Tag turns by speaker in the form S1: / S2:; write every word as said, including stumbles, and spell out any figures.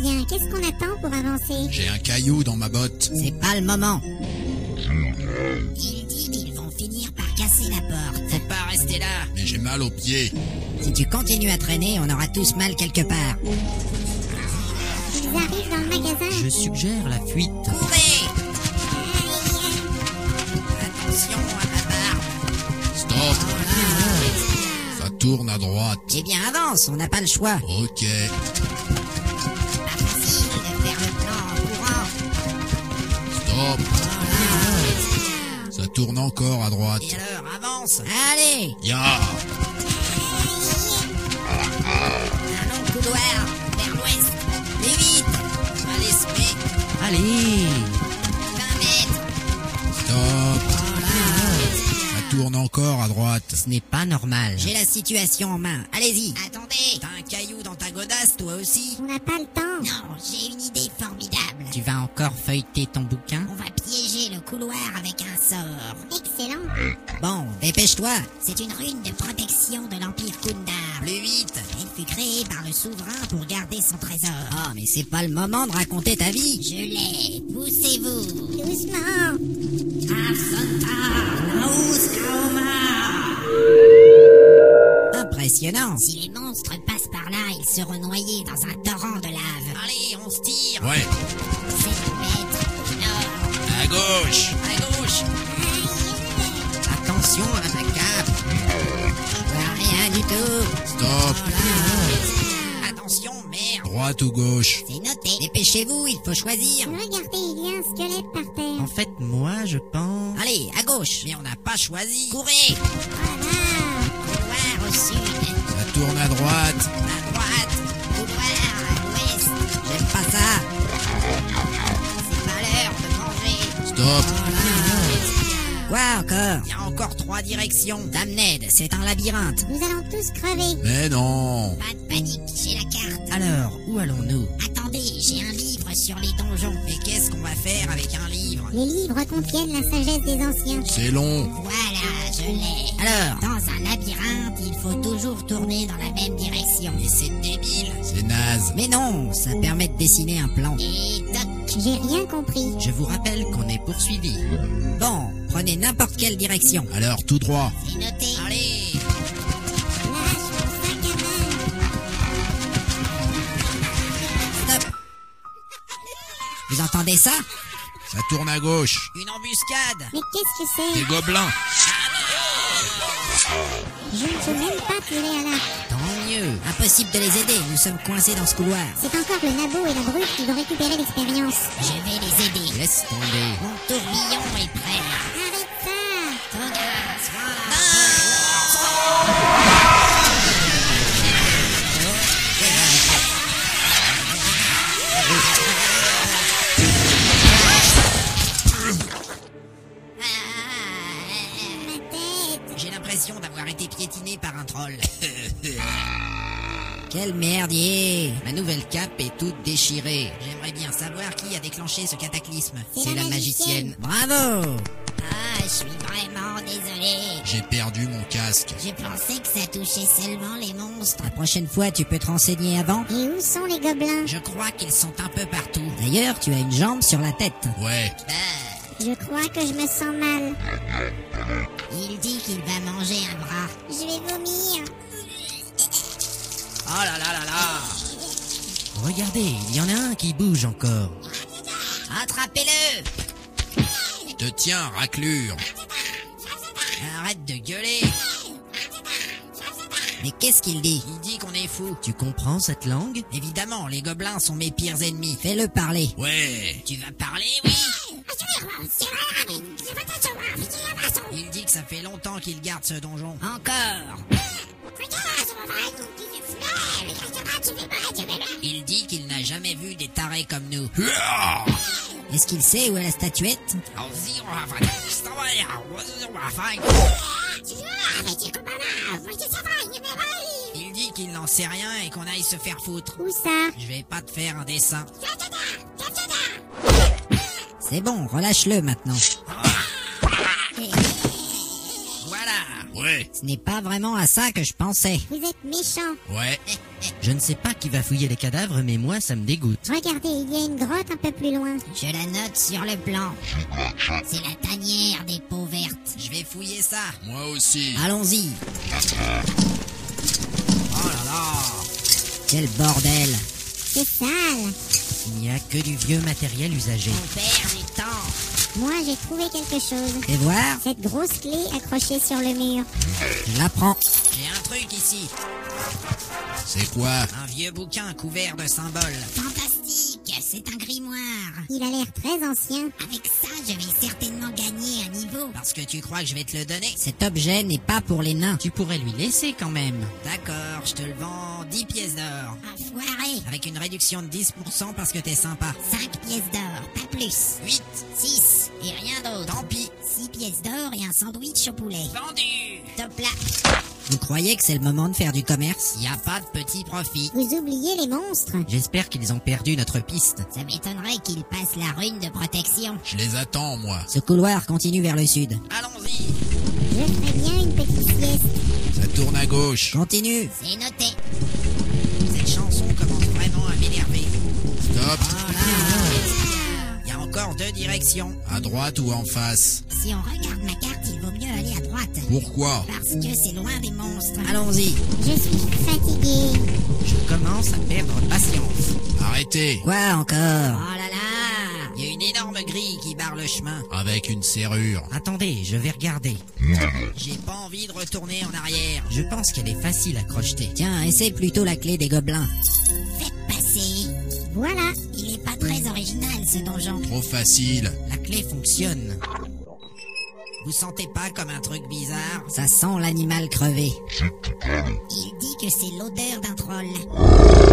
S1: bien, qu'est-ce qu'on attend pour avancer?
S2: J'ai un caillou dans ma botte.
S3: C'est pas le moment. Il dit qu'ils vont finir par casser la porte. Faut pas rester là.
S2: Mais j'ai mal aux pieds.
S3: Si tu continues à traîner, on aura tous mal quelque part.
S1: Ils arrivent dans le magasin.
S4: Je suggère la fuite.
S3: Courez! Attention à ma barbe.
S2: Stop. Ça tourne à droite.
S3: Eh bien, avance, on n'a pas le choix.
S2: Ok.
S3: Pas facile de faire le plan en courant.
S2: Stop. Ça tourne encore à droite.
S3: Et alors, avance. Allez!
S2: Ya.
S3: Un long couloir vers l'ouest. Et vite! Allez, se met.
S4: Allez!
S3: vingt mètres.
S2: Stop. Ça tourne encore à droite.
S4: Ce n'est pas normal.
S3: J'ai la situation en main. Allez-y. Attendez. T'as un caillou dans ta godasse, toi aussi?
S1: On n'a pas le temps.
S3: Non, j'ai une idée formidable.
S4: Tu vas encore feuilleter ton bouquin?
S3: On va piéger le couloir avec un sort.
S1: Excellent.
S3: Bon, dépêche-toi. C'est une rune de protection de l'Empire Kundar. Plus vite. Elle fut créée par le souverain pour garder son trésor. Oh, mais c'est pas le moment de raconter ta vie. Je l'ai. Poussez-vous.
S1: Doucement.
S3: Impressionnant. Si les monstres passent par là, ils seront noyés dans un torrent de lave. Allez, on se tire.
S2: Ouais.
S3: sept mètres. Nord.
S2: À gauche.
S3: À gauche. Attention à ma cape. Je vois rien du tout.
S2: Stop.
S3: Attention, merde.
S2: Droite ou gauche?
S3: C'est noté. Dépêchez-vous, il faut choisir.
S1: Regardez, il y a un squelette par terre.
S4: En fait, moi, je pense...
S3: Allez, à gauche. Mais on n'a pas choisi. Courez.
S1: Voilà.
S3: Couloir au sud.
S2: Ça tourne à droite.
S3: À droite. Couloir à l'ouest. J'aime pas ça. C'est pas l'heure de manger.
S2: Stop.
S3: Quoi encore? Il y a encore trois directions. Damned, c'est un labyrinthe.
S1: Nous allons tous crever.
S2: Mais non.
S3: Pas de panique, j'ai la carte.
S4: Alors, où allons-nous?
S3: Attendez, j'ai un livre sur les donjons. Mais qu'est-ce qu'on va faire avec un livre?
S1: Les livres contiennent la sagesse des anciens.
S2: C'est long.
S3: Voilà, je l'ai. Alors, dans un labyrinthe, il faut toujours tourner dans la même direction. Et c'est débile.
S2: C'est naze.
S3: Mais non, ça permet de dessiner un plan. Et toc.
S1: J'ai rien compris.
S4: Je vous rappelle qu'on est poursuivi.
S3: Bon, prenez n'importe quelle direction.
S2: Alors tout droit.
S3: C'est noté. Allez.
S1: Lâche mon sac à main.
S3: Stop. Vous entendez ça?
S2: Ça tourne à gauche.
S3: Une embuscade.
S1: Mais qu'est-ce que c'est?
S2: Des gobelins.
S1: Je ne peux même pas tirer à l'arc.
S4: Tant mieux.
S3: Impossible de les aider, nous sommes coincés dans ce couloir.
S1: C'est encore le nabo et la brute qui vont récupérer l'expérience.
S3: Je vais les aider.
S4: Laisse tomber.
S3: Mon tourbillon est prêt.
S1: Arrête ça.
S3: Togas, voilà.
S1: Ma tête.
S3: J'ai l'impression d'avoir été piétiné par un troll. Quel merdier.
S4: Ma nouvelle cape est toute déchirée.
S3: J'aimerais bien savoir qui a déclenché ce cataclysme.
S1: C'est la magicienne.
S3: Bravo. Ah, je suis vraiment désolé.
S2: J'ai perdu mon casque.
S3: Je pensais que ça touchait seulement les monstres. La prochaine fois, tu peux te renseigner avant.
S1: Et où sont les gobelins?
S3: Je crois qu'ils sont un peu partout. D'ailleurs, tu as une jambe sur la tête.
S2: Ouais.
S1: Je crois que je me sens mal.
S3: Il dit qu'il va manger un bras.
S1: Je vais vomir.
S3: Oh là là là là.
S4: Regardez, il y en a un qui bouge encore.
S3: Attrapez-le.
S2: Je te tiens, raclure.
S3: Arrête de gueuler. Mais qu'est-ce qu'il dit? Il dit qu'on est fou.
S4: Tu comprends cette langue?
S3: Évidemment, les gobelins sont mes pires ennemis. Fais-le parler.
S2: Ouais.
S3: Tu vas parler, oui? Il dit que ça fait longtemps qu'il garde ce donjon. Encore. Il dit qu'il n'a jamais vu des tarés comme nous. Est-ce qu'il sait où est la statuette? Il dit qu'il n'en sait rien et qu'on aille se faire foutre.
S1: Où ça?
S3: Je vais pas te faire un dessin. C'est bon, relâche-le maintenant. Voilà.
S2: Ouais.
S3: Ce n'est pas vraiment à ça que je pensais.
S1: Vous êtes méchant.
S2: Ouais.
S4: Je ne sais pas qui va fouiller les cadavres, mais moi, ça me dégoûte.
S1: Regardez, il y a une grotte un peu plus loin.
S3: Je la note sur le plan. C'est la tanière des peaux vertes. Je vais fouiller ça.
S2: Moi aussi.
S3: Allons-y. Oh là là. Quel bordel.
S1: C'est sale.
S4: Il n'y a que du vieux matériel usagé.
S3: On perd du temps.
S1: Moi, j'ai trouvé quelque chose.
S3: Fais voir.
S1: Cette grosse clé accrochée sur le mur.
S3: Je la prends. J'ai un truc ici.
S2: C'est quoi?
S3: Un vieux bouquin couvert de symboles. Fantastique, c'est un grimoire.
S1: Il a l'air très ancien.
S3: Avec ça, je vais certainement gagner un niveau. Parce que tu crois que je vais te le donner? Cet objet n'est pas pour les nains.
S4: Tu pourrais lui laisser quand même.
S3: D'accord, je te le vends dix pièces d'or. Enfoiré. Avec une réduction de dix pour cent parce que t'es sympa. cinq pièces d'or, pas plus. huit, six, et rien d'autre. Tant pis. six pièces d'or et un sandwich au poulet. Vendu. Top là. Vous croyez que c'est le moment de faire du commerce? Y a pas de petit profit.
S1: Vous oubliez les monstres.
S4: J'espère qu'ils ont perdu notre piste.
S3: Ça m'étonnerait qu'ils passent la rune de protection.
S2: Je les attends, moi.
S3: Ce couloir continue vers le sud. Allons-y.
S1: Je ferais bien une petite sieste.
S2: Ça tourne à gauche.
S3: Continue. C'est noté. Cette chanson commence vraiment à m'énerver.
S2: Stop.
S3: Voilà. Il y a encore deux directions.
S2: À droite ou en face?
S3: Si on regarde ma carte, il vaut mieux aller à droite.
S2: Pourquoi?
S3: Parce que c'est loin des monstres. Allons-y.
S1: Je suis fatigué.
S4: Je commence à perdre patience.
S2: Arrêtez.
S3: Quoi encore? Oh là là. Il y a une énorme grille qui barre le chemin.
S2: Avec une serrure.
S4: Attendez, je vais regarder.
S3: J'ai pas envie de retourner en arrière.
S4: Je pense qu'elle est facile à crocheter.
S3: Tiens, essaie plutôt la clé des gobelins. Faites passer.
S1: Voilà.
S3: Il est pas très original ce donjon.
S2: Trop facile.
S4: La clé fonctionne.
S3: Vous sentez pas comme un truc bizarre? Ça sent l'animal crevé. Il dit que c'est l'odeur d'un troll.